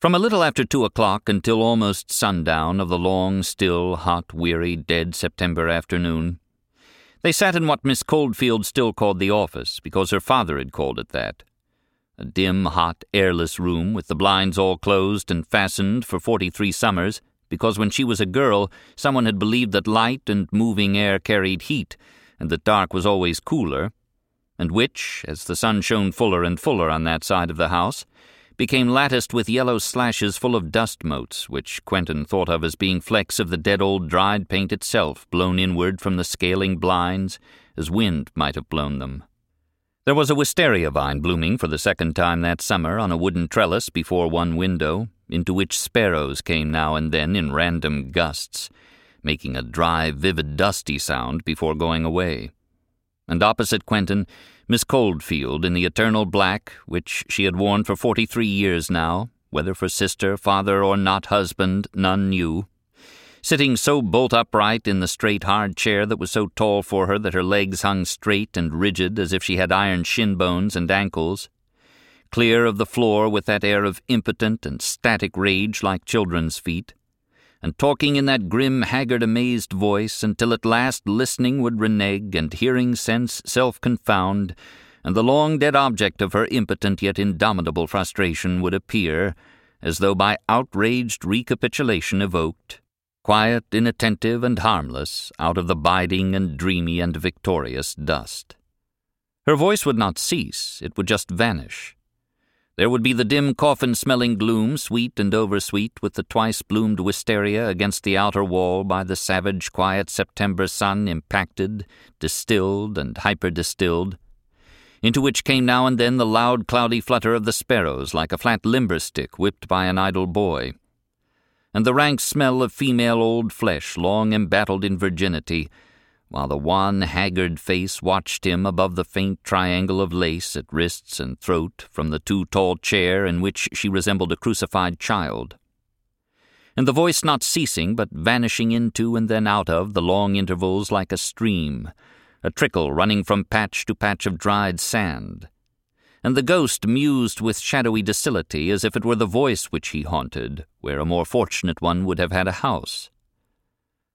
From a little after 2:00 until almost sundown of the long, still, hot, weary, dead September afternoon, they sat in what Miss Coldfield still called the office, because her father had called it that. A dim, hot, airless room with the blinds all closed and fastened for 43 summers, because when she was a girl, someone had believed that light and moving air carried heat, and that dark was always cooler, and which, as the sun shone fuller and fuller on that side of the house, became latticed with yellow slashes full of dust motes, which Quentin thought of as being flecks of the dead old dried paint itself, blown inward from the scaling blinds, as wind might have blown them. There was a wisteria vine blooming for the second time that summer on a wooden trellis before one window, into which sparrows came now and then in random gusts, making a dry, vivid, dusty sound before going away. And opposite Quentin, Miss Coldfield, in the eternal black, which she had worn for 43 years now, whether for sister, father, or not husband, none knew, sitting so bolt upright in the straight, hard chair that was so tall for her that her legs hung straight and rigid as if she had iron shin bones and ankles, clear of the floor with that air of impotent and static rage like children's feet, and talking in that grim, haggard, amazed voice until at last listening would renege and hearing sense self-confound, and the long dead object of her impotent yet indomitable frustration would appear, as though by outraged recapitulation evoked, quiet, inattentive, and harmless, out of the biding and dreamy and victorious dust. Her voice would not cease, it would just vanish. There would be the dim coffin-smelling gloom, sweet and oversweet, with the twice-bloomed wisteria against the outer wall by the savage, quiet September sun impacted, distilled, and hyper-distilled, into which came now and then the loud, cloudy flutter of the sparrows like a flat limber-stick whipped by an idle boy, and the rank smell of female old flesh long embattled in virginity, while the wan, haggard face watched him above the faint triangle of lace at wrists and throat from the too-tall chair in which she resembled a crucified child. And the voice not ceasing but vanishing into and then out of the long intervals like a stream, a trickle running from patch to patch of dried sand. And the ghost mused with shadowy docility as if it were the voice which he haunted, where a more fortunate one would have had a house.